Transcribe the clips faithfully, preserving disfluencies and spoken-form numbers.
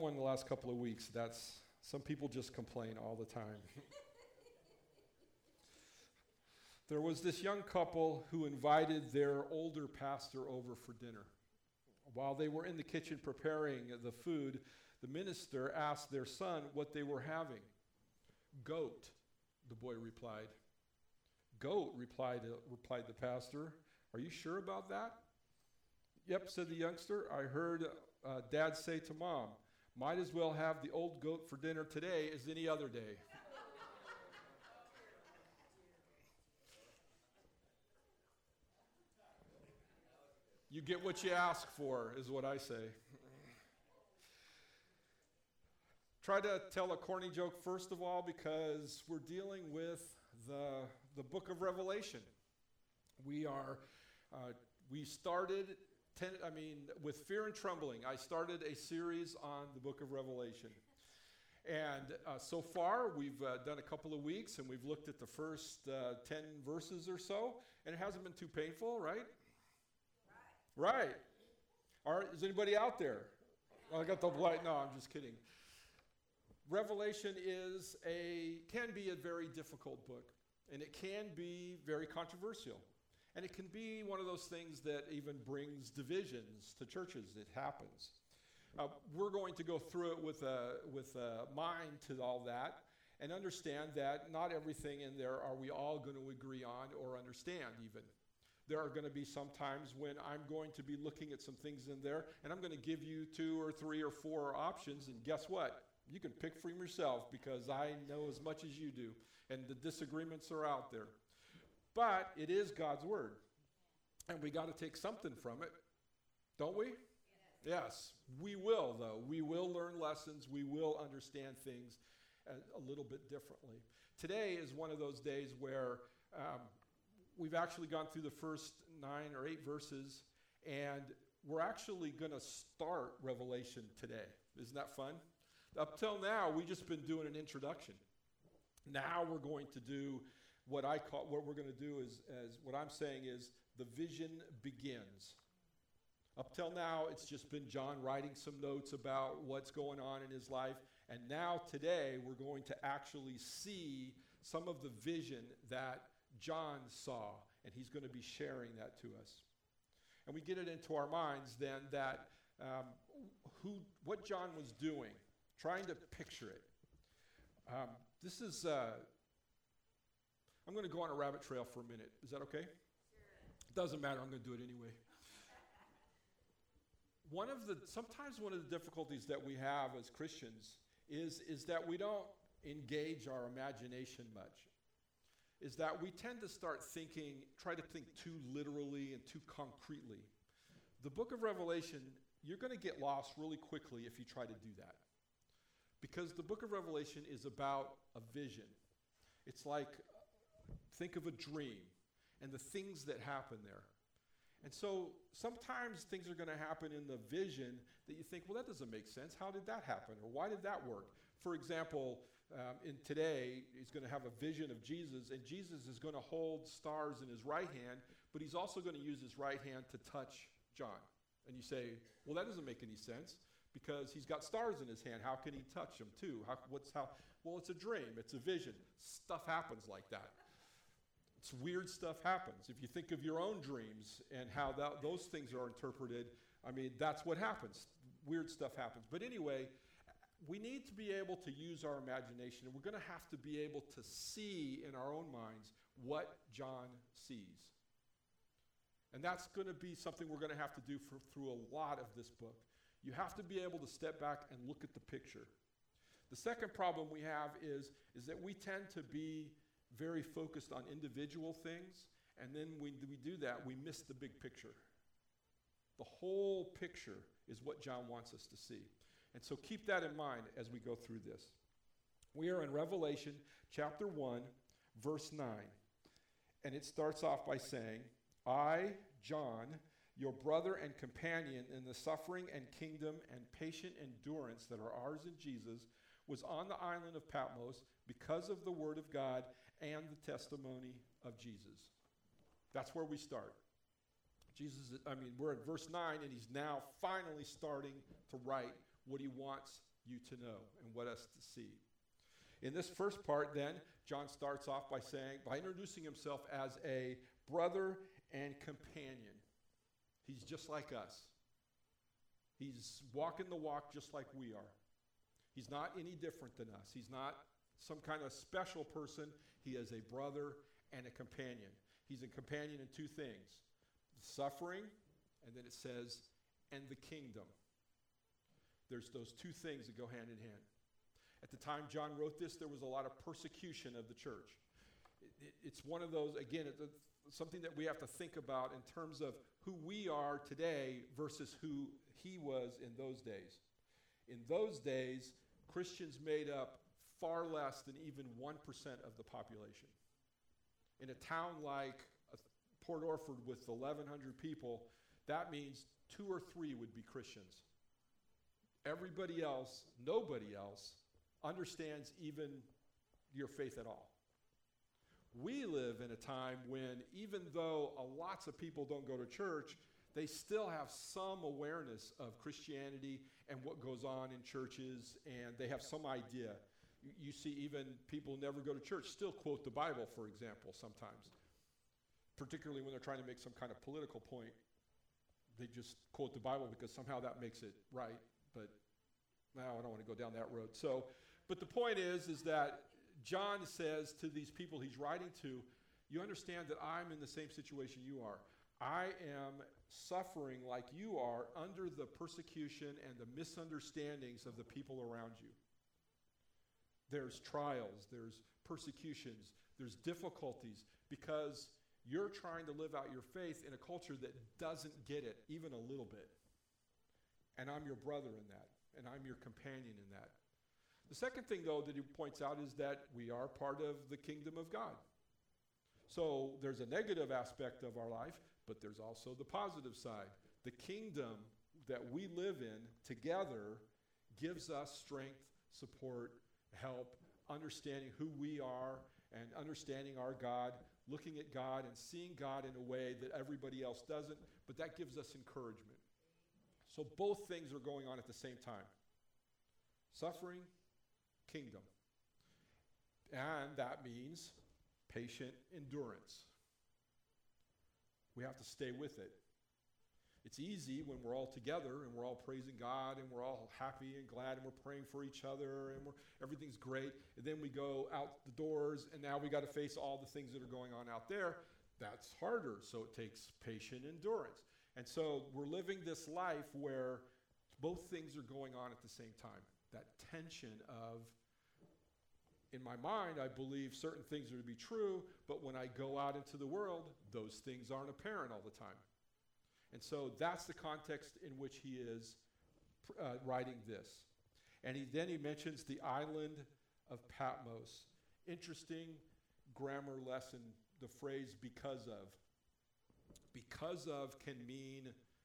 one the last couple of weeks. That's some people just complain all the time. There was this young couple who invited their older pastor over for dinner. While they were in the kitchen preparing the food, the minister asked their son what they were having. Goat, the boy replied. Goat, replied, uh, replied the pastor. Are you sure about that? Yep, said the youngster. I heard uh, Dad say to Mom, might as well have the old goat for dinner today as any other day. You get what you ask for, is what I say. Try to tell a corny joke first of all, because we're dealing with the, the book of Revelation. We are, uh, we started, ten, I mean, with fear and trembling, I started a series on the book of Revelation. And uh, so far, we've uh, done a couple of weeks, and we've looked at the first uh, ten verses or so, and it hasn't been too painful, right? Right. Right. All right, is anybody out there? Oh, I got the light. No, I'm just kidding. Revelation is a can be a very difficult book, and it can be very controversial, and it can be one of those things that even brings divisions to churches. It happens. Uh, we're going to go through it with a with a mind to all that, and understand that not everything in there are we all going to agree on or understand even. There are going to be some times when I'm going to be looking at some things in there, and I'm going to give you two or three or four options, and guess what? You can pick from yourself, because I know as much as you do, and the disagreements are out there. But it is God's word, and we got to take something from it, don't we? Yes. Yes, we will, though. We will learn lessons. We will understand things a, a little bit differently. Today is one of those days where um, we've actually gone through the first nine or eight verses, and we're actually going to start Revelation today. Isn't that fun? Up till now, we've just been doing an introduction. Now we're going to do what I call, what we're going to do is, as what I'm saying is, the vision begins. Up till now, it's just been John writing some notes about what's going on in his life, and now today, we're going to actually see some of the vision that John saw, and he's going to be sharing that to us. And we get it into our minds then that um, who, what John was doing, trying to picture it. Um, this is, uh, I'm going to go on a rabbit trail for a minute. Is that okay? Sure. It doesn't matter. I'm going to do it anyway. One of the, sometimes one of the difficulties that we have as Christians is, is that we don't engage our imagination much. Is that we tend to start thinking, try to think too literally and too concretely. The book of Revelation, you're going to get lost really quickly if you try to do that. Because the book of Revelation is about a vision. It's like, think of a dream and the things that happen there. And so sometimes things are going to happen in the vision that you think, well, that doesn't make sense. How did that happen? Or why did that work? For example, um, in today, he's going to have a vision of Jesus, and Jesus is going to hold stars in his right hand, but he's also going to use his right hand to touch John. And you say, well, that doesn't make any sense, because he's got stars in his hand. How can he touch them too? How, what's how? Well, it's a dream. It's a vision. Stuff happens like that. It's weird stuff happens. If you think of your own dreams and how that, those things are interpreted, I mean, that's what happens. Weird stuff happens. But anyway, we need to be able to use our imagination, and we're going to have to be able to see in our own minds what John sees. And that's going to be something we're going to have to do for, through a lot of this book. You have to be able to step back and look at the picture. The second problem we have is, is that we tend to be very focused on individual things, and then when we do that, we miss the big picture. The whole picture is what John wants us to see. And so keep that in mind as we go through this. We are in Revelation chapter one, verse nine, and it starts off by saying, I, John, your brother and companion in the suffering and kingdom and patient endurance that are ours in Jesus, was on the island of Patmos because of the word of God and the testimony of Jesus. That's where we start. Jesus, I mean, we're at verse nine, and he's now finally starting to write what he wants you to know and what us to see. In this first part, then, John starts off by saying, by introducing himself as a brother and companion. He's just like us. He's walking the walk just like we are. He's not any different than us. He's not some kind of special person. He is a brother and a companion. He's a companion in two things: suffering, and then it says, and the kingdom. There's those two things that go hand in hand. At the time John wrote this, there was a lot of persecution of the church. It, it, it's one of those, again, it's something that we have to think about in terms of who we are today versus who he was in those days. In those days, Christians made up far less than even one percent of the population. In a town like Port Orford with eleven hundred people, that means two or three would be Christians. Everybody else, nobody else, understands even your faith at all. We live in a time when, even though uh, lots of people don't go to church, they still have some awareness of Christianity and what goes on in churches, and they have some idea. You, you see even people who never go to church still quote the Bible, for example, sometimes. Particularly when they're trying to make some kind of political point. They just quote the Bible because somehow that makes it right. But now I don't want to go down that road. So, but the point is, is that John says to these people he's writing to, you understand that I'm in the same situation you are. I am suffering like you are under the persecution and the misunderstandings of the people around you. There's trials, there's persecutions, there's difficulties because you're trying to live out your faith in a culture that doesn't get it even a little bit. And I'm your brother in that, and I'm your companion in that. The second thing, though, that he points out is that we are part of the kingdom of God. So there's a negative aspect of our life, but there's also the positive side. The kingdom that we live in together gives us strength, support, help, understanding who we are and understanding our God, looking at God and seeing God in a way that everybody else doesn't, but that gives us encouragement. So both things are going on at the same time. Suffering, kingdom. And that means patient endurance. We have to stay with it. It's easy when we're all together and we're all praising God and we're all happy and glad and we're praying for each other and we're, everything's great. And then we go out the doors and now we got to face all the things that are going on out there. That's harder. So it takes patient endurance. And so we're living this life where both things are going on at the same time. That tension of, in my mind, I believe certain things are to be true, but when I go out into the world, those things aren't apparent all the time. And so that's the context in which he is uh, writing this. And he, then he mentions the island of Patmos. Interesting grammar lesson, the phrase because of. Because of can mean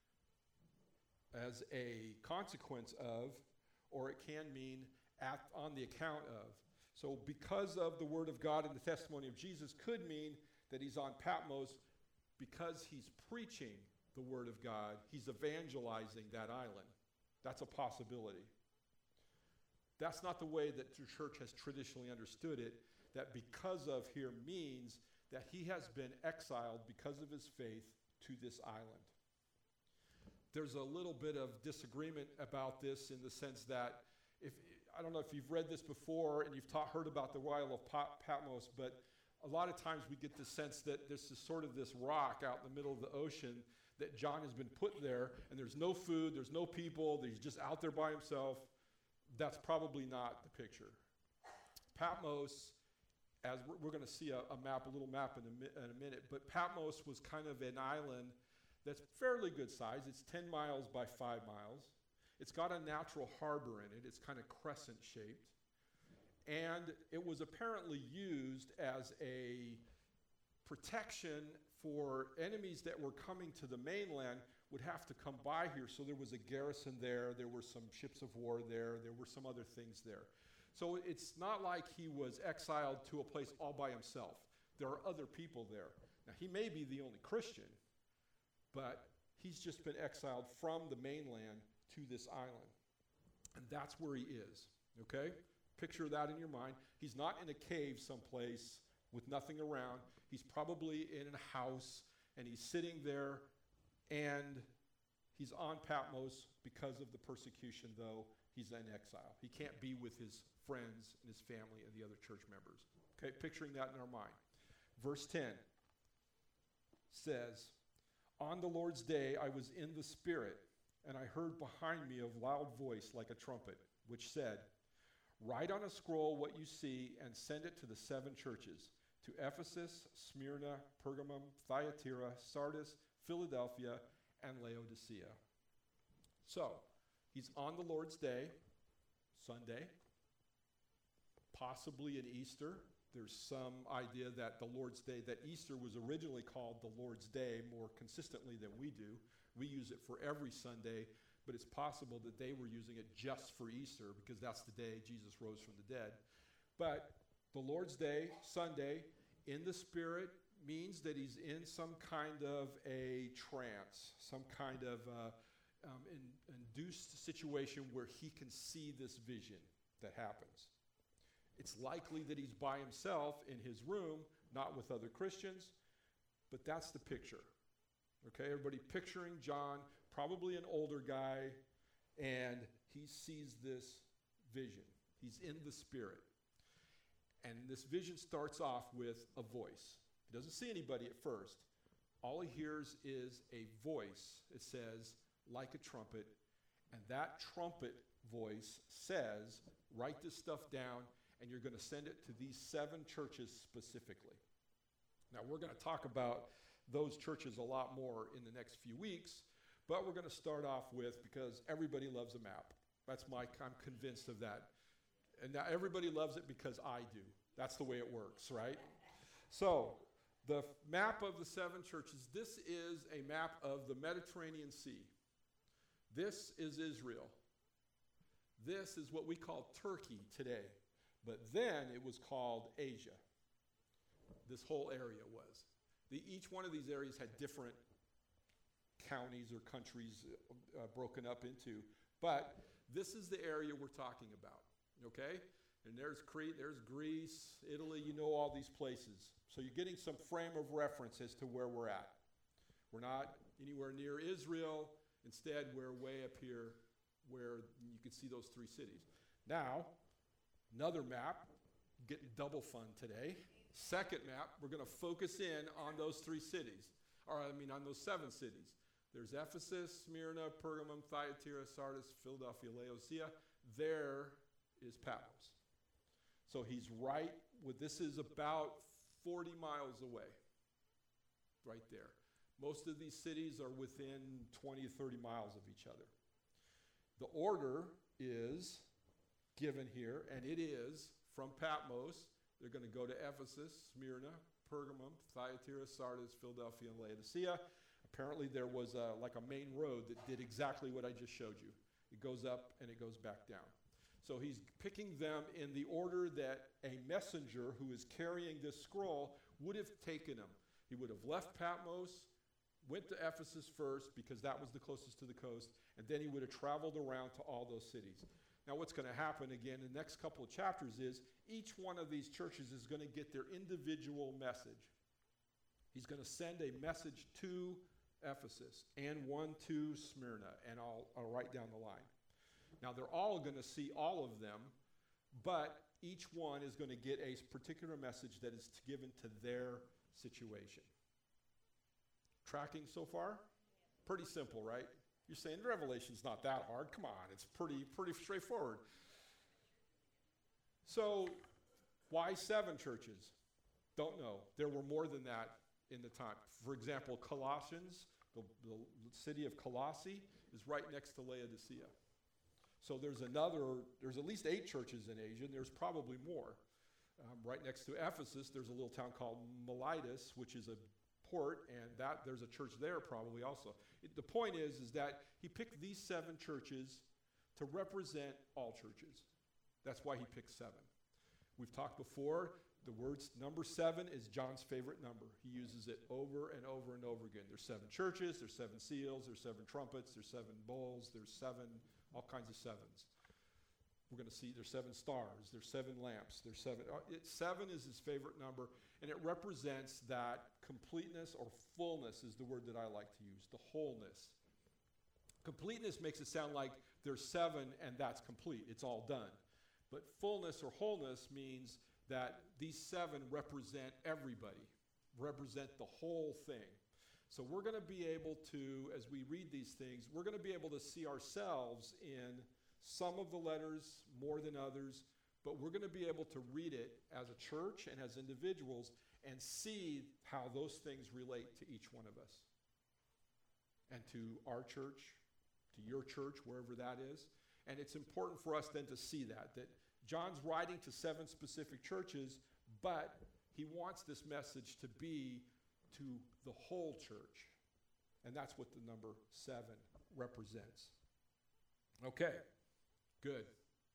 as a consequence of, or it can mean at, on the account of. So because of the word of God and the testimony of Jesus could mean that he's on Patmos because he's preaching the word of God. He's evangelizing that island. That's a possibility. That's not the way that the church has traditionally understood it, that because of here means that he has been exiled because of his faith to this island. There's a little bit of disagreement about this in the sense that if I don't know if you've read this before and you've taught, heard about the Isle of Patmos, but a lot of times we get the sense that this is sort of this rock out in the middle of the ocean that John has been put there, and there's no food, there's no people, he's just out there by himself. That's probably not the picture. Patmos, as we're, we're going to see a, a map, a little map in a, mi- in a minute, but Patmos was kind of an island that's fairly good size. It's ten miles by five miles. It's got a natural harbor in it. It's kind of crescent shaped. And it was apparently used as a protection for enemies that were coming to the mainland would have to come by here. So there was a garrison there. There were some ships of war there. There were some other things there. So it's not like he was exiled to a place all by himself. There are other people there. Now, he may be the only Christian, but he's just been exiled from the mainland to this island. And that's where he is, okay? Picture that in your mind. He's not in a cave someplace with nothing around. He's probably in a house, and he's sitting there, and he's on Patmos because of the persecution, though he's in exile. He can't be with his friends and his family and the other church members. Okay, picturing that in our mind. Verse ten says, "On the Lord's day I was in the Spirit, and I heard behind me a loud voice like a trumpet, which said, 'Write on a scroll what you see and send it to the seven churches, to Ephesus, Smyrna, Pergamum, Thyatira, Sardis, Philadelphia, and Laodicea.'" So, he's on the Lord's day, Sunday, possibly an Easter. There's some idea that the Lord's Day, that Easter was originally called the Lord's Day more consistently than we do. We use it for every Sunday, but it's possible that they were using it just for Easter because that's the day Jesus rose from the dead. But the Lord's Day, Sunday, in the Spirit means that he's in some kind of a trance, some kind of uh, um, in, induced situation where he can see this vision that happens. It's likely that he's by himself in his room, not with other Christians, but that's the picture. Okay, everybody picturing John, probably an older guy, and he sees this vision. He's in the Spirit. And this vision starts off with a voice. He doesn't see anybody at first. All he hears is a voice. It says, like a trumpet. And that trumpet voice says, write this stuff down, and you're going to send it to these seven churches specifically. Now, we're going to talk about those churches a lot more in the next few weeks, but we're going to start off with, because everybody loves a map. That's my, I'm convinced of that. And now everybody loves it because I do. That's the way it works, right? So, the map of the seven churches, this is a map of the Mediterranean Sea. This is Israel. This is what we call Turkey today. But then it was called Asia. This whole area was. The, each one of these areas had different counties or countries uh, broken up into. But this is the area we're talking about, okay? And there's Crete, there's Greece, Italy, you know all these places. So you're getting some frame of reference as to where we're at. We're not anywhere near Israel. Instead, we're way up here where you can see those three cities. Now, another map, getting double fun today. Second map, we're going to focus in on those three cities, or I mean on those seven cities. There's Ephesus, Smyrna, Pergamum, Thyatira, Sardis, Philadelphia, Laodicea. There is Patmos. So he's right, with, this is about forty miles away, right there. Most of these cities are within twenty or thirty miles of each other. The order is given here, and it is from Patmos. They're going to go to Ephesus, Smyrna, Pergamum, Thyatira, Sardis, Philadelphia, and Laodicea. Apparently there was a, like a main road that did exactly what I just showed you. It goes up and it goes back down. So he's picking them in the order that a messenger who is carrying this scroll would have taken them. He would have left Patmos, went to Ephesus first because that was the closest to the coast, and then he would have traveled around to all those cities. Now what's going to happen again in the next couple of chapters is each one of these churches is going to get their individual message. He's going to send a message to Ephesus and one to Smyrna, and I'll, I'll write down the line. Now they're all going to see all of them, but each one is going to get a particular message that is given to their situation. Tracking so far? Pretty simple, right? You're saying Revelation's not that hard. Come on, it's pretty, pretty straightforward. So, why seven churches? Don't know. There were more than that in the time. For example, Colossians, the, the city of Colossae, is right next to Laodicea. So there's another, there's at least eight churches in Asia, and there's probably more. Um, right next to Ephesus, there's a little town called Miletus, which is a port, and that there's a church there probably also. It, the point is, is that he picked these seven churches to represent all churches. That's why he picked seven. We've talked before, the words number seven is John's favorite number. He uses it over and over and over again. There's seven churches, there's seven seals, there's seven trumpets, there's seven bowls, there's seven, all kinds of sevens. we're going to see there's seven stars, there's seven lamps, there's seven. Uh, it, seven is his favorite number, and it represents that completeness or fullness is the word that I like to use, the wholeness. Completeness makes it sound like there's seven and that's complete, it's all done. But fullness or wholeness means that these seven represent everybody, represent the whole thing. So we're going to be able to, as we read these things, we're going to be able to see ourselves in some of the letters more than others, but we're going to be able to read it as a church and as individuals and see how those things relate to each one of us and to our church, to your church, wherever that is. And it's important for us then to see that, that John's writing to seven specific churches, but he wants this message to be to the whole church. And that's what the number seven represents. Okay, good.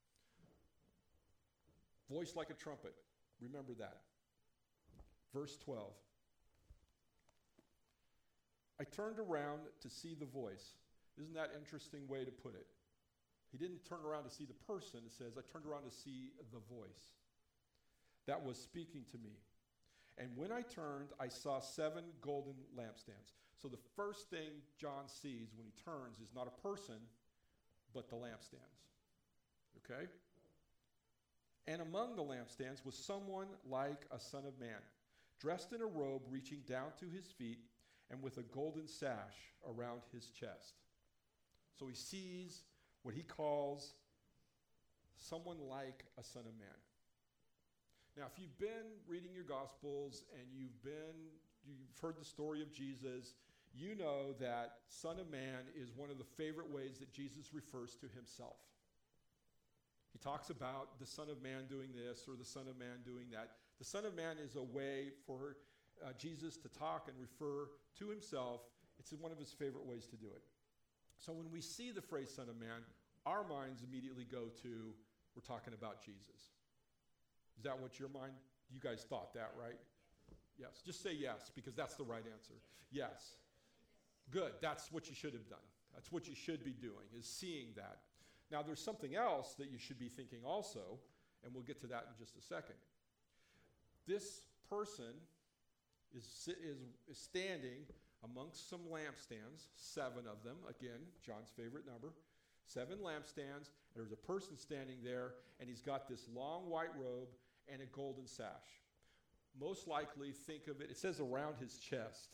Voice like a trumpet. Remember that. Verse twelve. I turned around to see the voice. Isn't that an interesting way to put it? He didn't turn around to see the person. It says, I turned around to see the voice that was speaking to me. And when I turned, I saw seven golden lampstands. So the first thing John sees when he turns is not a person, but the lampstands. Okay? And among the lampstands was someone like a son of man, dressed in a robe reaching down to his feet and with a golden sash around his chest. So he sees what he calls someone like a son of man. Now, if you've been reading your Gospels and you've been, you've heard the story of Jesus, you know that Son of Man is one of the favorite ways that Jesus refers to himself. He talks about the Son of Man doing this or the Son of Man doing that. The Son of Man is a way for uh, Jesus to talk and refer to himself. It's one of his favorite ways to do it. So when we see the phrase Son of Man, our minds immediately go to, we're talking about Jesus. Is that what your mind, you guys thought that, right? Yes. Just say yes, because that's the right answer. Yes. Good. That's what you should have done. That's what you should be doing, is seeing that. Now, there's something else that you should be thinking also, and we'll get to that in just a second. This person is, is, is standing amongst some lampstands, seven of them, again, John's favorite number, seven lampstands, and there's a person standing there, and he's got this long white robe and a golden sash. Most likely, think of it, it says around his chest.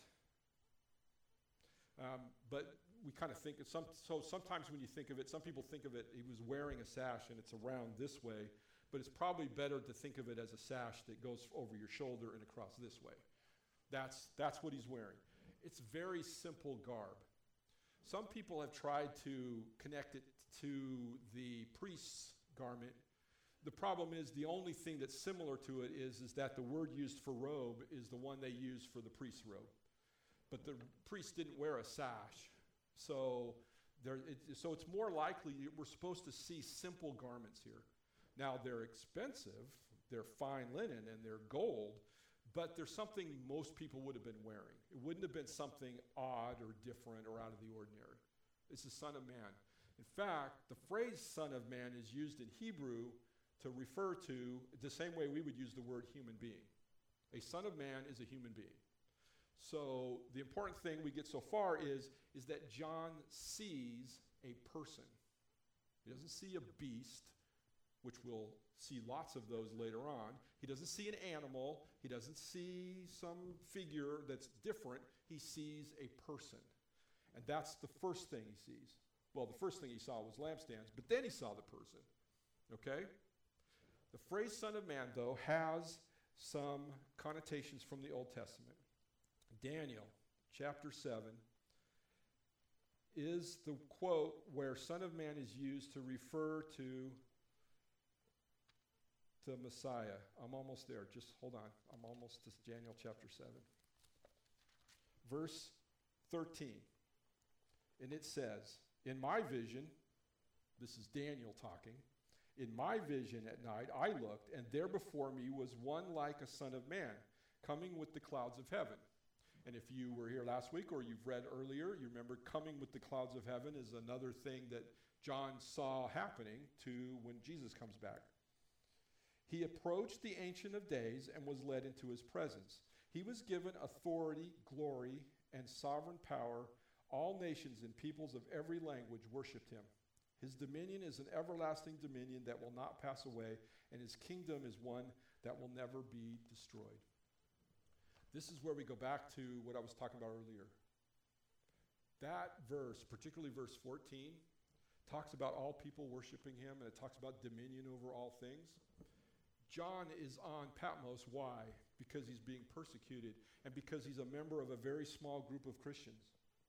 Um, but we kind of think, of some, so sometimes when you think of it, some people think of it, he was wearing a sash and it's around this way, but it's probably better to think of it as a sash that goes over your shoulder and across this way. That's, that's what he's wearing. It's very simple garb. Some people have tried to connect it to the priest's garment. The problem is the only thing that's similar to it is, is that the word used for robe is the one they use for the priest's robe. But the priest didn't wear a sash. So, there, it, so it's more likely we're supposed to see simple garments here. Now, they're expensive, they're fine linen, and they're gold, but there's something most people would have been wearing. It wouldn't have been something odd or different or out of the ordinary. It's the Son of Man. In fact, the phrase Son of Man is used in Hebrew to refer to the same way we would use the word human being. A son of man is a human being. So the important thing we get so far is, is that John sees a person. He doesn't see a beast, which we'll see lots of those later on. He doesn't see an animal. He doesn't see some figure that's different. He sees a person. And that's the first thing he sees. Well, the first thing he saw was lampstands, but then he saw the person. Okay? The phrase Son of Man, though, has some connotations from the Old Testament. Daniel chapter seven is the quote where Son of Man is used to refer to the Messiah. I'm almost there. Just hold on. I'm almost to Daniel chapter seven. Verse thirteen. And it says, in my vision, this is Daniel talking, in my vision at night I looked, and there before me was one like a son of man, coming with the clouds of heaven. And if you were here last week or you've read earlier, you remember coming with the clouds of heaven is another thing that John saw happening to when Jesus comes back. He approached the Ancient of Days and was led into his presence. He was given authority, glory, and sovereign power. All nations and peoples of every language worshiped him. His dominion is an everlasting dominion that will not pass away, and his kingdom is one that will never be destroyed. This is where we go back to what I was talking about earlier. That verse, particularly verse fourteen, talks about all people worshiping him, and it talks about dominion over all things. John is on Patmos. Why? Because he's being persecuted and because he's a member of a very small group of Christians.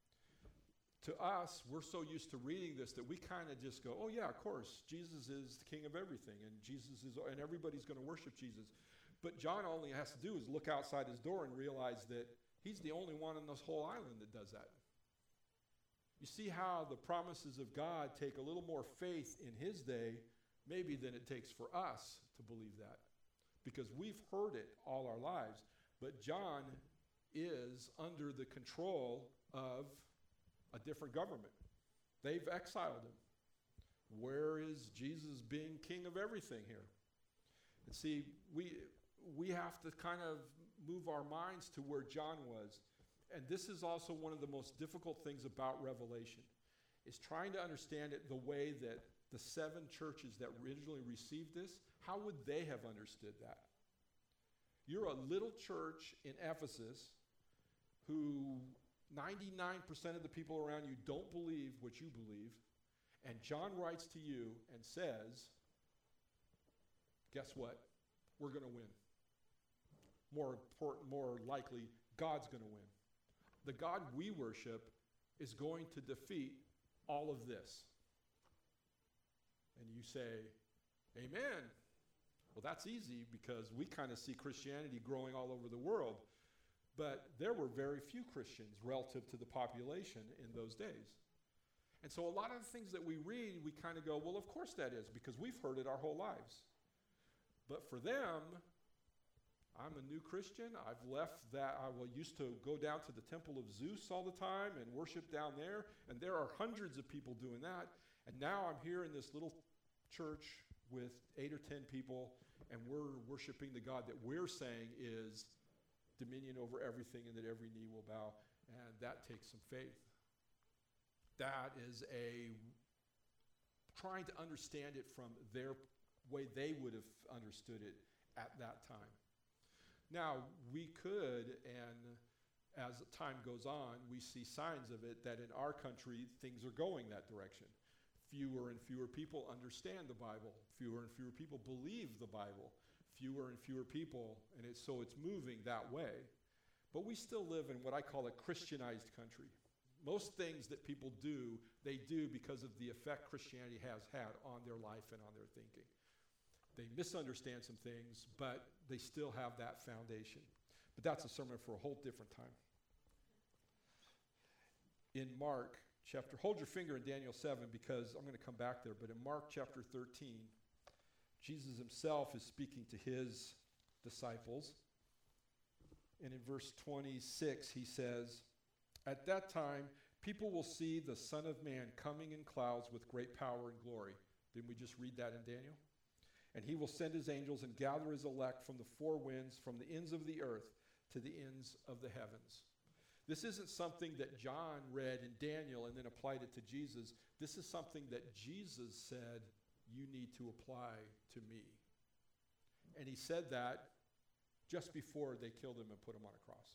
To us, we're so used to reading this that we kind of just go, oh yeah, of course, Jesus is the king of everything, and Jesus is, and everybody's going to worship Jesus. But John only has to do is look outside his door and realize that he's the only one on this whole island that does that. You see how the promises of God take a little more faith in his day, maybe than it takes for us to believe that. Because we've heard it all our lives. But John is under the control of a different government. They've exiled him. Where is Jesus being king of everything here? And see, we we have to kind of move our minds to where John was. And this is also one of the most difficult things about Revelation, is trying to understand it the way that the seven churches that originally received this, how would they have understood that? You're a little church in Ephesus who ninety-nine percent of the people around you don't believe what you believe, and John writes to you and says, guess what? We're going to win. More important, more likely, God's going to win. The God we worship is going to defeat all of this. And you say, amen. Well, that's easy because we kind of see Christianity growing all over the world. But there were very few Christians relative to the population in those days. And so a lot of the things that we read, we kind of go, well, of course that is, because we've heard it our whole lives. But for them, I'm a new Christian. I've left that. I used to go down to the temple of Zeus all the time and worship down there. And there are hundreds of people doing that. And now I'm here in this little church with eight or ten people, and we're worshiping the God that we're saying is dominion over everything and that every knee will bow. And that takes some faith. That is a trying to understand it from their way they would have understood it at that time. Now, we could, and as time goes on, we see signs of it that in our country, things are going that direction. Fewer and fewer people understand the Bible. Fewer and fewer people believe the Bible. Fewer and fewer people, and it's, so it's moving that way. But we still live in what I call a Christianized country. Most things that people do, they do because of the effect Christianity has had on their life and on their thinking. They misunderstand some things, but they still have that foundation. But that's a sermon for a whole different time. In Mark chapter, hold your finger in Daniel seven because I'm going to come back there, but in Mark chapter thirteen, Jesus himself is speaking to his disciples. And in verse twenty-six, he says, "At that time, people will see the Son of Man coming in clouds with great power and glory." Didn't we just read that in Daniel? "And he will send his angels and gather his elect from the four winds, from the ends of the earth to the ends of the heavens." This isn't something that John read in Daniel and then applied it to Jesus. This is something that Jesus said, you need to apply to me. And he said that just before they killed him and put him on a cross.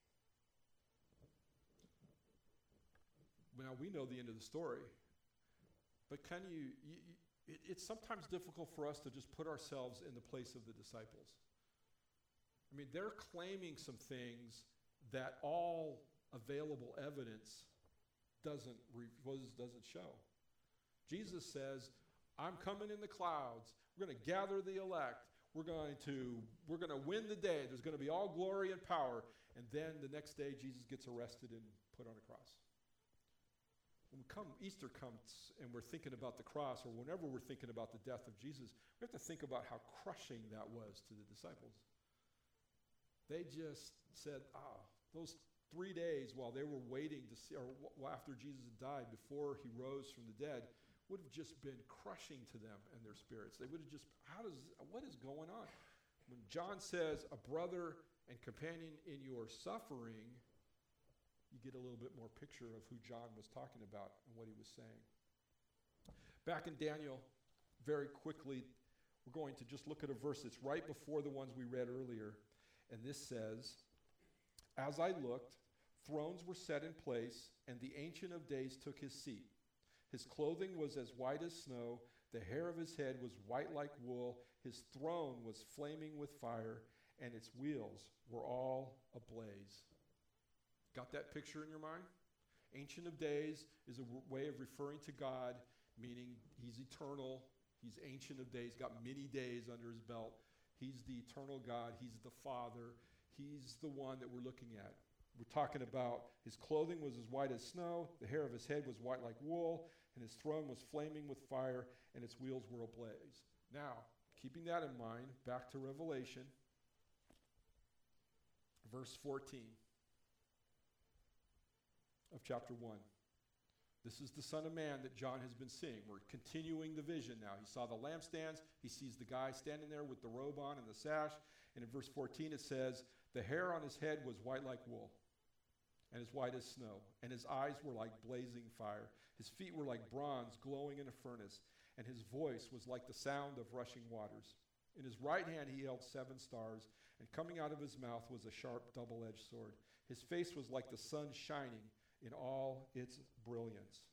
Now, we know the end of the story. But can you, you, you it, it's sometimes difficult for us to just put ourselves in the place of the disciples. I mean, they're claiming some things that all available evidence doesn't re- doesn't show. Jesus says, I'm coming in the clouds. We're going to gather the elect. We're going to we're going to win the day. There's going to be all glory and power. And then the next day, Jesus gets arrested and put on a cross. When we come, Easter comes and we're thinking about the cross, or whenever we're thinking about the death of Jesus, we have to think about how crushing that was to the disciples. They just said, ah, those three days while they were waiting to see, or w- after Jesus died, before he rose from the dead, would have just been crushing to them and their spirits. They would have just, how does, what is going on? When John says a brother and companion in your suffering, you get a little bit more picture of who John was talking about and what he was saying. Back in Daniel, very quickly, we're going to just look at a verse that's right before the ones we read earlier. And this says, "As I looked, thrones were set in place, and the Ancient of Days took his seat. His clothing was as white as snow, the hair of his head was white like wool, his throne was flaming with fire, and its wheels were all ablaze." Got that picture in your mind? Ancient of Days is a w- way of referring to God, meaning he's eternal, he's Ancient of Days, got many days under his belt. He's the eternal God, he's the Father, he's the one that we're looking at. We're talking about his clothing was as white as snow, the hair of his head was white like wool, and his throne was flaming with fire, and its wheels were ablaze. Now, keeping that in mind, back to Revelation, verse fourteen of chapter one. This is the Son of Man that John has been seeing. We're continuing the vision now. He saw the lampstands. He sees the guy standing there with the robe on and the sash. And in verse fourteen it says, "The hair on his head was white like wool, and as white as snow, and his eyes were like blazing fire. His feet were like bronze glowing in a furnace, and his voice was like the sound of rushing waters. In his right hand he held seven stars, and coming out of his mouth was a sharp double-edged sword. His face was like the sun shining in all its brilliance."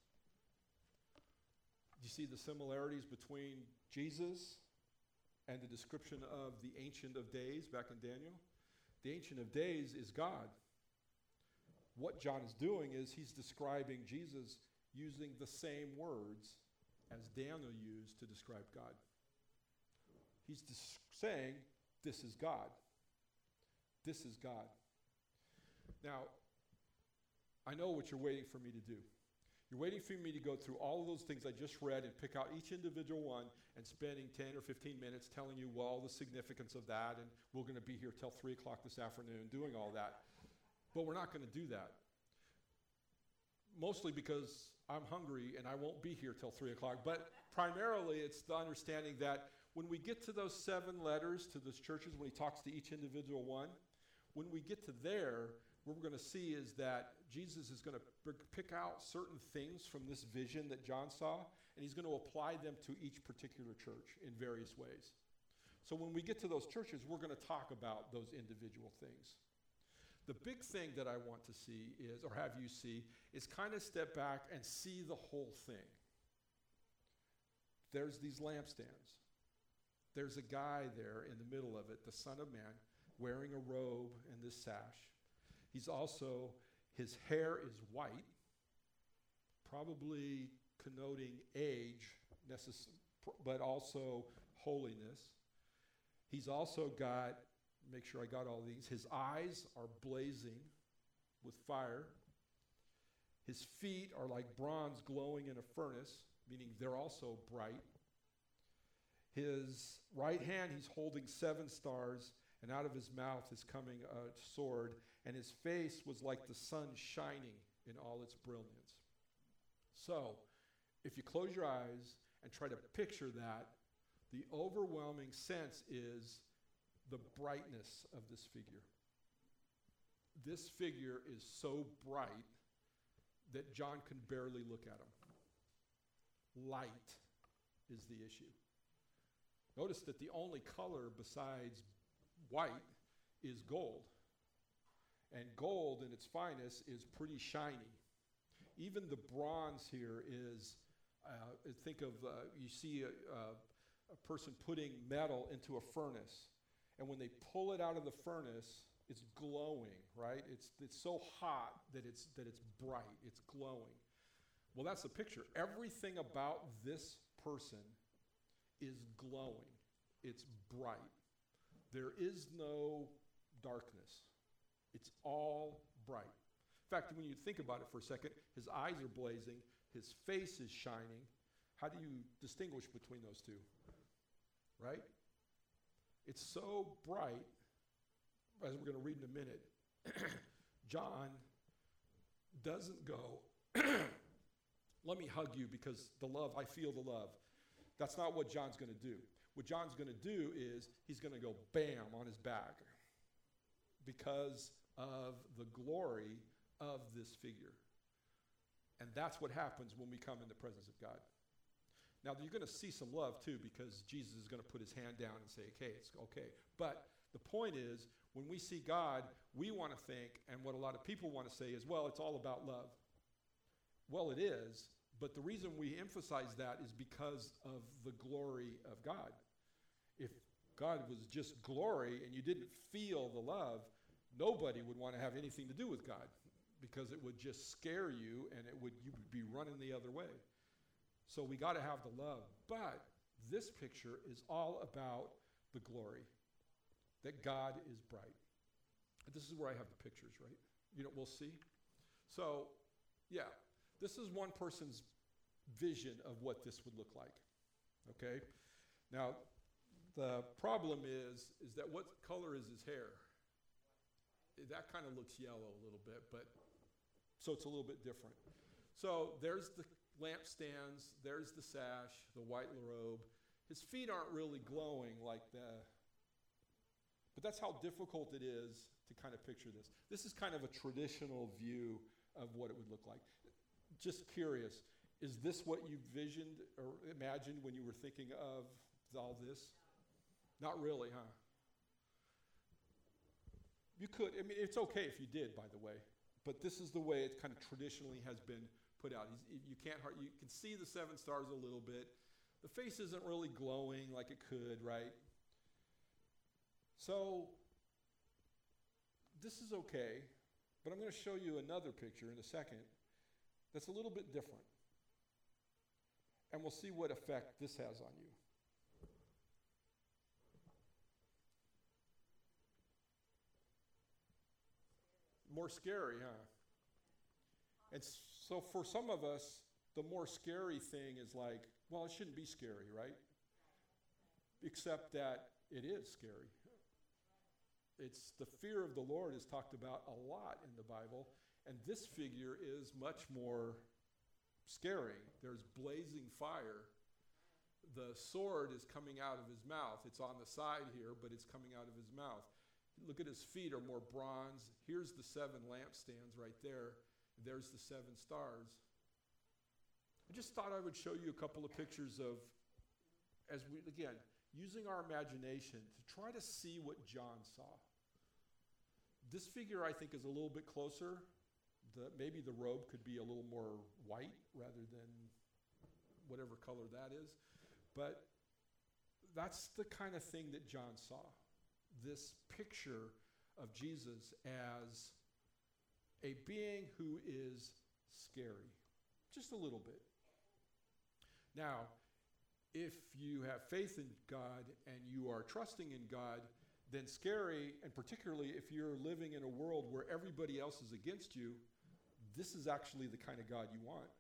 Do you see the similarities between Jesus and the description of the Ancient of Days back in Daniel? The Ancient of Days is God. What John is doing is he's describing Jesus using the same words as Daniel used to describe God. He's dis- saying, this is God. This is God. Now, I know what you're waiting for me to do. You're waiting for me to go through all of those things I just read and pick out each individual one and spending ten or fifteen minutes telling you well, all the significance of that, and we're going to be here till three o'clock this afternoon doing all that. But we're not going to do that. Mostly because I'm hungry and I won't be here till three o'clock. But primarily it's the understanding that when we get to those seven letters to those churches, when he talks to each individual one, when we get to there, what we're going to see is that Jesus is going to b- pick out certain things from this vision that John saw, and he's going to apply them to each particular church in various ways. So when we get to those churches, we're going to talk about those individual things. The big thing that I want to see is, or have you see, is kind of step back and see the whole thing. There's these lampstands. There's a guy there in the middle of it, the Son of Man, wearing a robe and this sash. He's also, his hair is white, probably connoting age, necess- but also holiness. He's also got, make sure I got all these, his eyes are blazing with fire. His feet are like bronze glowing in a furnace, meaning they're also bright. His right hand, he's holding seven stars, and out of his mouth is coming a sword, and his face was like the sun shining in all its brilliance. So, if you close your eyes and try to picture that, the overwhelming sense is the brightness of this figure. This figure is so bright that John can barely look at him. Light is the issue. Notice that the only color besides white is gold. And gold in its finest is pretty shiny. Even the bronze here is, uh, think of, uh, you see a, a, a person putting metal into a furnace. And when they pull it out of the furnace, it's glowing, right? It's, it's so hot that it's, that it's bright, it's glowing. Well, that's the picture. Everything about this person is glowing. It's bright. There is no darkness. It's all bright. In fact, when you think about it for a second, his eyes are blazing, his face is shining. How do you distinguish between those two? Right? It's so bright, as we're going to read in a minute, John doesn't go, let me hug you because the love, I feel the love. That's not what John's going to do. What John's going to do is he's going to go bam on his back because of the glory of this figure. And that's what happens when we come in the presence of God. Now, you're going to see some love, too, because Jesus is going to put his hand down and say, okay, it's okay. But the point is, when we see God, we want to think, and what a lot of people want to say is, well, it's all about love. Well, it is, but the reason we emphasize that is because of the glory of God. If God was just glory and you didn't feel the love, nobody would want to have anything to do with God because it would just scare you and it would you would be running the other way. So we got to have the love. But this picture is all about the glory, that God is bright. And this is where I have the pictures, right? You know, we'll see. So, yeah, this is one person's vision of what this would look like, okay? Now, the problem is, is that what color is his hair? That kind of looks yellow a little bit, but so it's a little bit different. So there's the lampstands, there's the sash, the white robe. His feet aren't really glowing like the, but that's how difficult it is to kind of picture this. This is kind of a traditional view of what it would look like. Just curious, is this what you visioned or imagined when you were thinking of all this? Not really, huh? You could, I mean, it's okay if you did, by the way, but this is the way it kind of traditionally has been put out. He's, you can't, you can see the seven stars a little bit. The face isn't really glowing like it could, right? So, this is okay, but I'm going to show you another picture in a second that's a little bit different. And we'll see what effect this has on you. More scary, huh? And so for some of us, the more scary thing is like, well, it shouldn't be scary, right? Except that it is scary. It's the fear of the Lord is talked about a lot in the Bible, and this figure is much more scary. There's blazing fire. The sword is coming out of his mouth. It's on the side here, but it's coming out of his mouth. Look at his feet are more bronze. Here's the seven lampstands right there. There's the seven stars. I just thought I would show you a couple of pictures of, as we, again, using our imagination to try to see what John saw. This figure, I think, is a little bit closer. The, maybe the robe could be a little more white rather than whatever color that is. But that's the kind of thing that John saw. This picture of Jesus as a being who is scary, just a little bit. Now, if you have faith in God and you are trusting in God, then scary, and particularly if you're living in a world where everybody else is against you, this is actually the kind of God you want,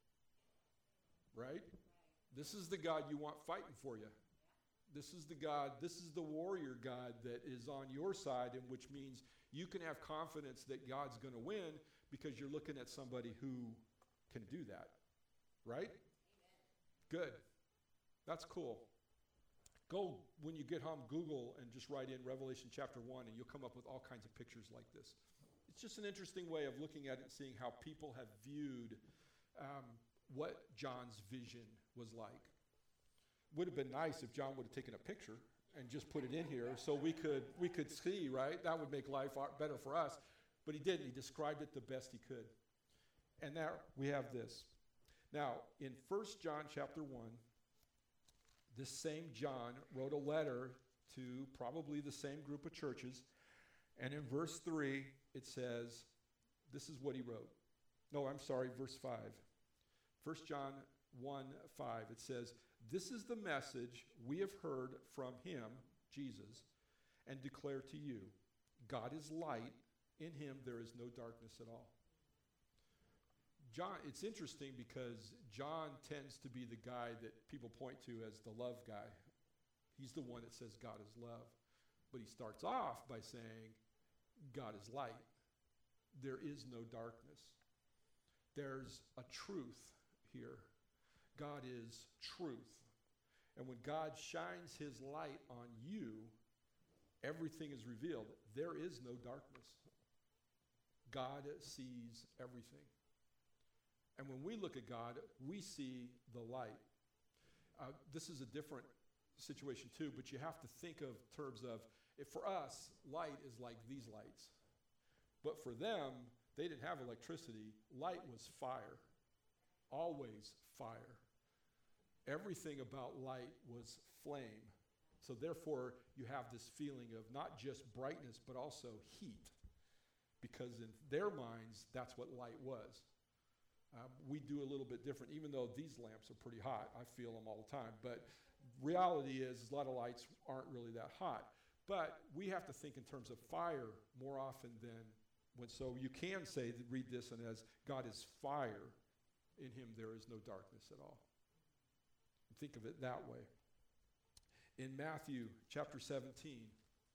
right? This is the God you want fighting for you. This is the God, this is the warrior God that is on your side, and which means you can have confidence that God's going to win because you're looking at somebody who can do that, right? Amen. Good. That's cool. Go, when you get home, Google and just write in Revelation chapter one, and you'll come up with all kinds of pictures like this. It's just an interesting way of looking at it and seeing how people have viewed um, what John's vision was like. Would have been nice if John would have taken a picture and just put it in here so we could we could see, right? That would make life better for us. But he didn't. He described it the best he could. And now we have this. Now, in First John chapter one, this same John wrote a letter to probably the same group of churches. And in verse three, it says, this is what he wrote. No, I'm sorry, verse five. First John one five, it says, this is the message we have heard from him, Jesus, and declare to you. God is light. In him there is no darkness at all. John, it's interesting because John tends to be the guy that people point to as the love guy. He's the one that says God is love. But he starts off by saying God is light. There is no darkness. There's a truth here. God is truth. And when God shines his light on you, everything is revealed. There is no darkness. God sees everything. And when we look at God, we see the light. Uh, this is a different situation too, but you have to think of terms of, if for us, light is like these lights. But for them, they didn't have electricity. Light was fire. Always fire. Everything about light was flame. So therefore, you have this feeling of not just brightness, but also heat. Because in their minds, that's what light was. Um, we do a little bit different, even though these lamps are pretty hot. I feel them all the time. But reality is, a lot of lights aren't really that hot. But we have to think in terms of fire more often than when. So you can say, read this and as God is fire, in him there is no darkness at all. Think of it that way. In Matthew chapter seventeen,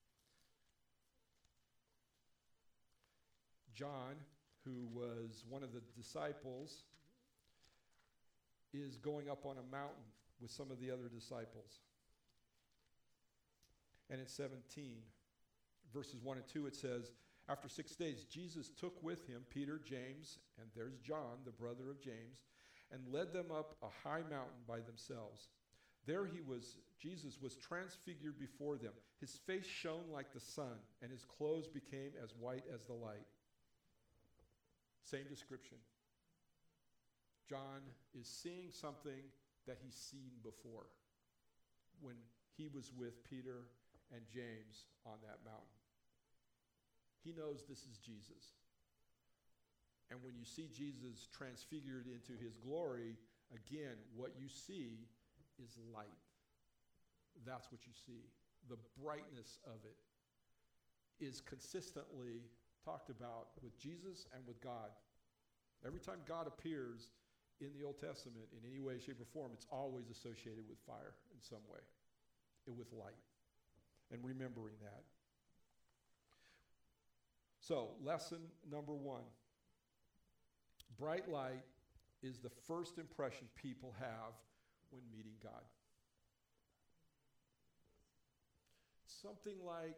John, who was one of the disciples, is going up on a mountain with some of the other disciples. And in seventeen, verses one and two, it says, after six days, Jesus took with him Peter, James, and there's John, the brother of James, and led them up a high mountain by themselves. There he was, Jesus was transfigured before them. His face shone like the sun, and his clothes became as white as the light. Same description. John is seeing something that he's seen before when he was with Peter and James on that mountain. He knows this is Jesus. And when you see Jesus transfigured into his glory, again, what you see is light. That's what you see. The brightness of it is consistently talked about with Jesus and with God. Every time God appears in the Old Testament in any way, shape, or form, it's always associated with fire in some way, and with light, and remembering that. So, lesson number one. Bright light is the first impression people have when meeting God. Something like,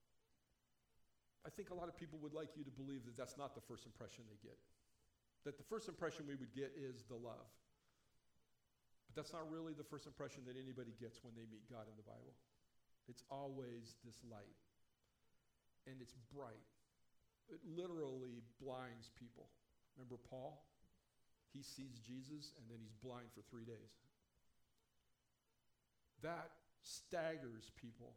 I think a lot of people would like you to believe that that's not the first impression they get. That the first impression we would get is the love. But that's not really the first impression that anybody gets when they meet God in the Bible. It's always this light. And it's bright. It literally blinds people. Remember Paul? He sees Jesus and then he's blind for three days. That staggers people.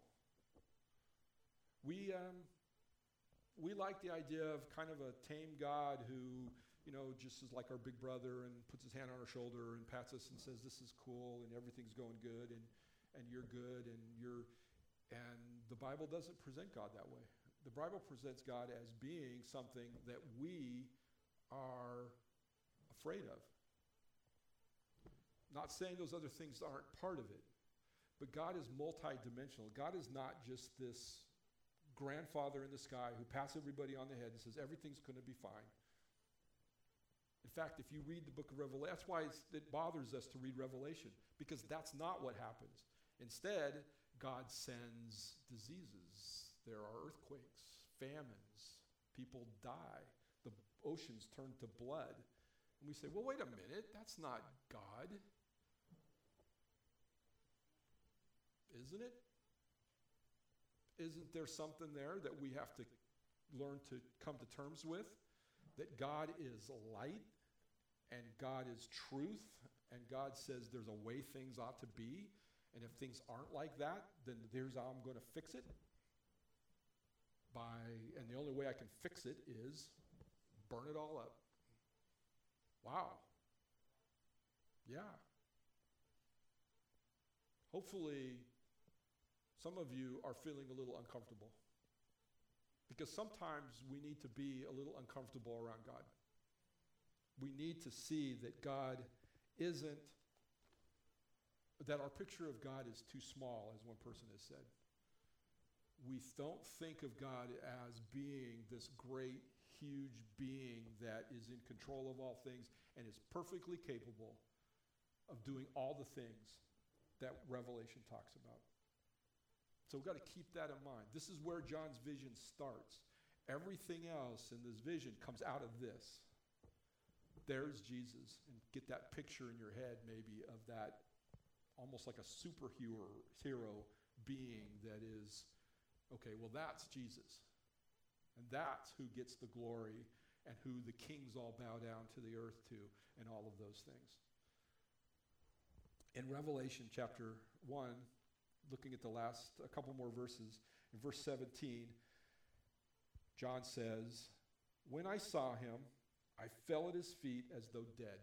We um, we like the idea of kind of a tame God who, you know, just is like our big brother and puts his hand on our shoulder and pats us and says, this is cool and everything's going good and, and you're good and you're, and the Bible doesn't present God that way. The Bible presents God as being something that we are afraid of. Not saying those other things aren't part of it, but God is multidimensional. God is not just this grandfather in the sky who pats everybody on the head and says everything's going to be fine. In fact, if you read the book of Revelation, that's why it's, it bothers us to read Revelation, because that's not what happens. Instead, God sends diseases. There are earthquakes, famines, people die, the oceans turn to blood. And we say, well, wait a minute, that's not God. Isn't it? Isn't there something there that we have to learn to come to terms with? That God is light, and God is truth, and God says there's a way things ought to be, and if things aren't like that, then here's how I'm going to fix it. By, and the only way I can fix it is burn it all up. Wow. Yeah. Hopefully, some of you are feeling a little uncomfortable. Because sometimes we need to be a little uncomfortable around God. We need to see that God isn't, that our picture of God is too small, as one person has said. We don't think of God as being this great, huge being that is in control of all things and is perfectly capable of doing all the things that Revelation talks about. So we've got to keep that in mind. This is where John's vision starts. Everything else in this vision comes out of this. There's Jesus. And get that picture in your head maybe of that almost like a superhero hero being that is, okay, well that's Jesus. And that's who gets the glory and who the kings all bow down to the earth to and all of those things. In Revelation chapter one, looking at the last, a couple more verses, in verse seventeen, John says, "When I saw him, I fell at his feet as though dead."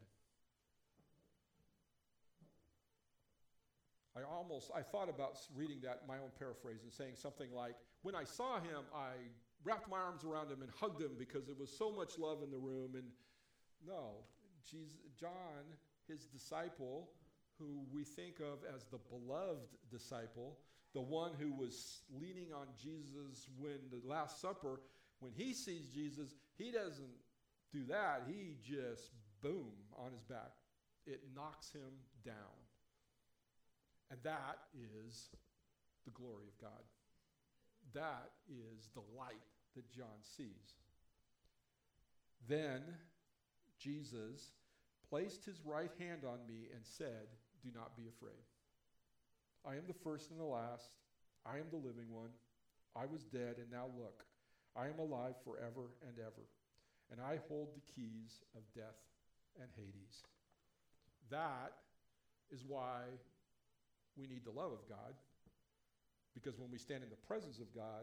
I almost, I thought about reading that, my own paraphrase, and saying something like, when I saw him, I wrapped my arms around him and hugged him because there was so much love in the room. And no, Jesus, John, his disciple, who we think of as the beloved disciple, the one who was leaning on Jesus when the Last Supper, when he sees Jesus, he doesn't do that. He just, boom, on his back. It knocks him down. And that is the glory of God. That is the light that John sees. Then Jesus placed his right hand on me and said, "Do not be afraid. I am the first and the last. I am the living one. I was dead, and now look, I am alive forever and ever, and I hold the keys of death and Hades." That is why we need the love of God, because when we stand in the presence of God,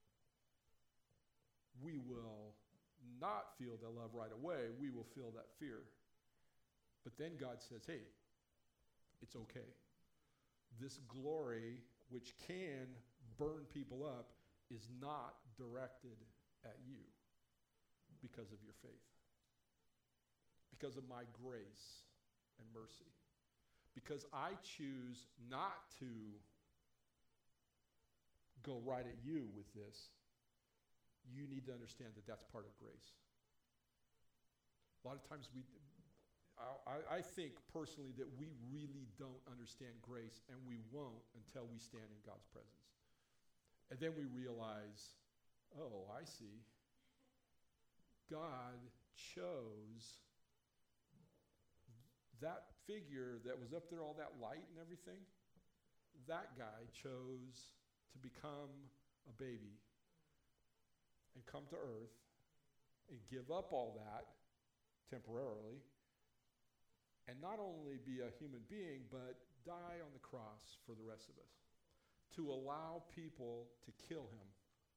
we will not feel the love right away. We will feel that fear. But then God says, hey, it's okay. This glory, which can burn people up, is not directed at you because of your faith, because of my grace and mercy. Because I choose not to go right at you with this, you need to understand that that's part of grace. A lot of times we, I, I think personally that we really don't understand grace, and we won't until we stand in God's presence. And then we realize, oh, I see. God chose that figure that was up there, all that light and everything. That guy chose to become a baby and come to earth and give up all that temporarily, and not only be a human being, but die on the cross for the rest of us, to allow people to kill him.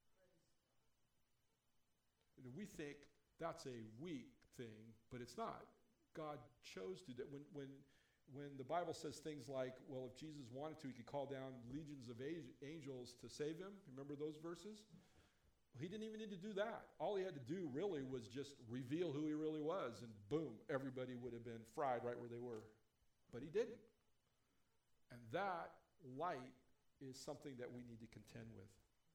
And we think that's a weak thing, but it's not. God chose to do that. When, when, when the Bible says things like, well, if Jesus wanted to, he could call down legions of angels to save him. Remember those verses? Well, he didn't even need to do that. All he had to do really was just reveal who he really was, and boom, everybody would have been fried right where they were. But he didn't. And that light is something that we need to contend with.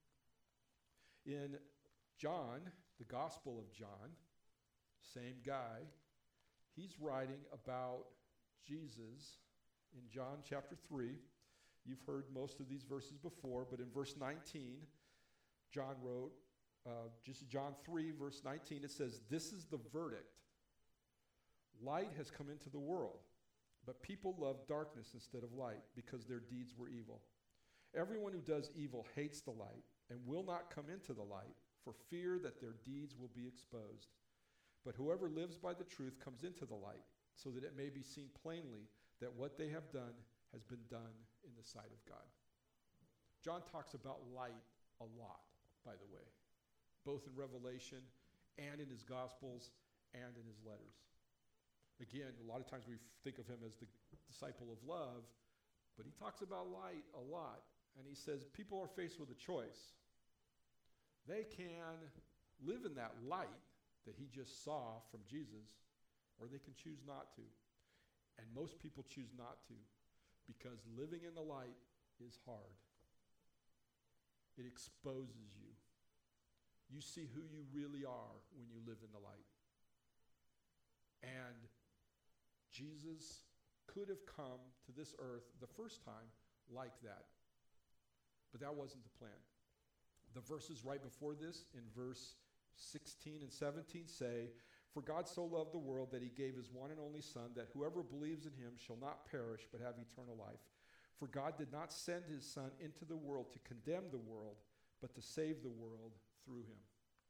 In John, the Gospel of John, same guy, he's writing about Jesus in John chapter three. You've heard most of these verses before, but in verse nineteen, John wrote, uh, just John three, verse nineteen, it says, "This is the verdict. Light has come into the world, but people love darkness instead of light because their deeds were evil. Everyone who does evil hates the light and will not come into the light for fear that their deeds will be exposed. But whoever lives by the truth comes into the light, so that it may be seen plainly that what they have done has been done in the sight of God." John talks about light a lot, by the way, both in Revelation and in his Gospels and in his letters. Again, a lot of times we think of him as the disciple of love, but he talks about light a lot. And he says people are faced with a choice. They can live in that light that he just saw from Jesus, or they can choose not to. And most people choose not to, because living in the light is hard. It exposes you. You see who you really are when you live in the light. And Jesus could have come to this earth the first time like that. But that wasn't the plan. The verses right before this, in verse sixteen and seventeen, say, "For God so loved the world that he gave his one and only Son, that whoever believes in him shall not perish but have eternal life. For God did not send his Son into the world to condemn the world, but to save the world through him."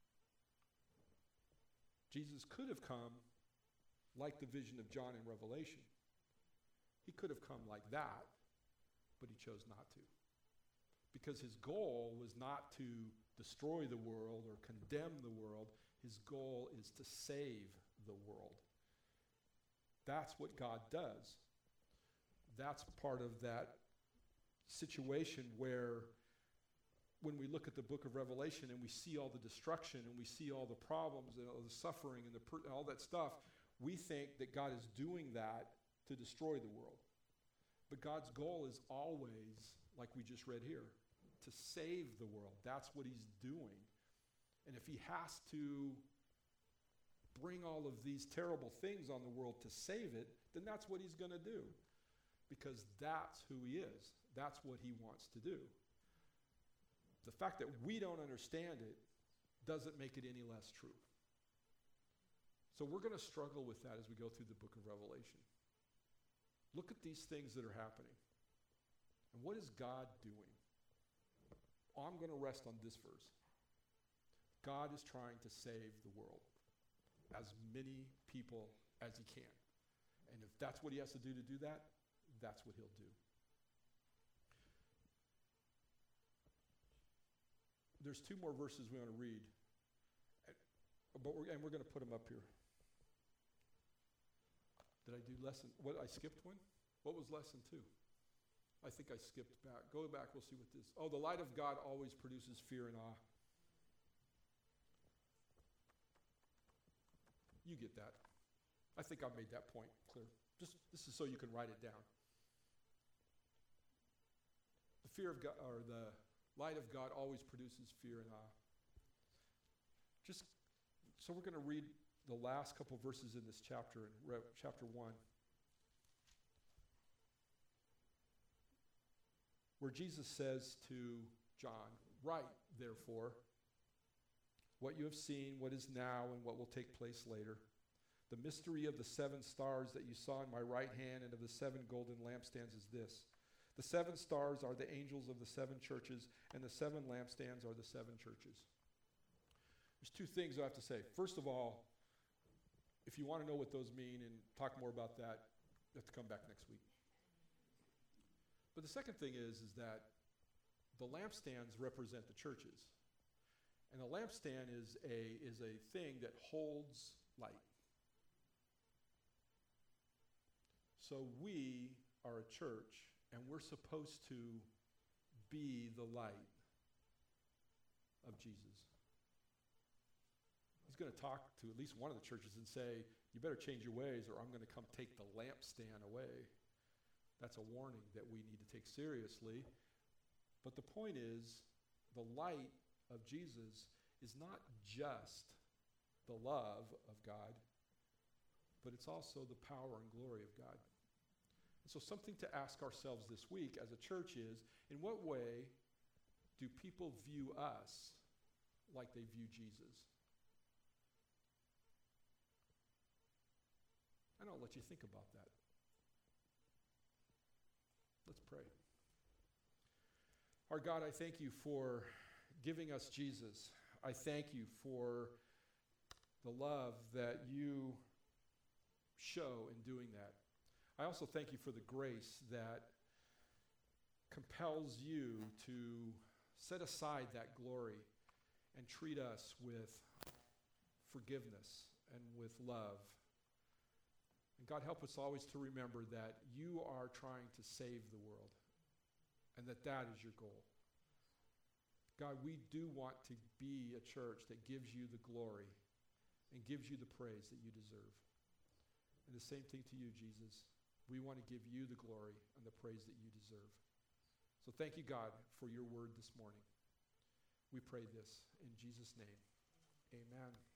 Jesus could have come like the vision of John in Revelation. He could have come like that, but he chose not to. Because his goal was not to destroy the world or condemn the world. His goal is to save the world. That's what God does. That's part of that situation where when we look at the book of Revelation and we see all the destruction and we see all the problems and all the suffering and the per- all that stuff, we think that God is doing that to destroy the world. But God's goal is always, like we just read here, to save the world. That's what he's doing. And if he has to bring all of these terrible things on the world to save it, then that's what he's going to do. Because that's who he is. That's what he wants to do. The fact that we don't understand it doesn't make it any less true. So we're going to struggle with that as we go through the book of Revelation. Look at these things that are happening. And what is God doing? Oh, I'm going to rest on this verse. God is trying to save the world. As many people as he can. And if that's what he has to do to do that, that's what he'll do. There's two more verses we want to read. But we're, and we're going to put them up here. Did I do lesson? What, I skipped one? What was lesson two? I think I skipped back. Go back, we'll see what this. Oh, the light of God always produces fear and awe. You get that. I think I've made that point clear. Just this is so you can write it down. The fear of God, or the light of God always produces fear and awe. Just so we're going to read the last couple verses in this chapter, in Re- chapter one, where Jesus says to John, "Write, therefore, what you have seen, what is now, and what will take place later. The mystery of the seven stars that you saw in my right hand and of the seven golden lampstands is this. The seven stars are the angels of the seven churches, and the seven lampstands are the seven churches." There's two things I have to say. First of all, if you want to know what those mean and talk more about that, you have to come back next week. But the second thing is, is that the lampstands represent the churches. And a lampstand is a, is a thing that holds light. So we are a church, and we're supposed to be the light of Jesus. He's going to talk to at least one of the churches and say, you better change your ways or I'm going to come take the lampstand away. That's a warning that we need to take seriously. But the point is, the light of Jesus is not just the love of God, but it's also the power and glory of God. And so something to ask ourselves this week as a church is, in what way do people view us like they view Jesus? And I'll let you think about that. Let's pray. Our God, I thank you for giving us Jesus. I thank you for the love that you show in doing that. I also thank you for the grace that compels you to set aside that glory and treat us with forgiveness and with love. And God, help us always to remember that you are trying to save the world and that that is your goal. God, we do want to be a church that gives you the glory and gives you the praise that you deserve. And the same thing to you, Jesus. We want to give you the glory and the praise that you deserve. So thank you, God, for your word this morning. We pray this in Jesus' name. Amen.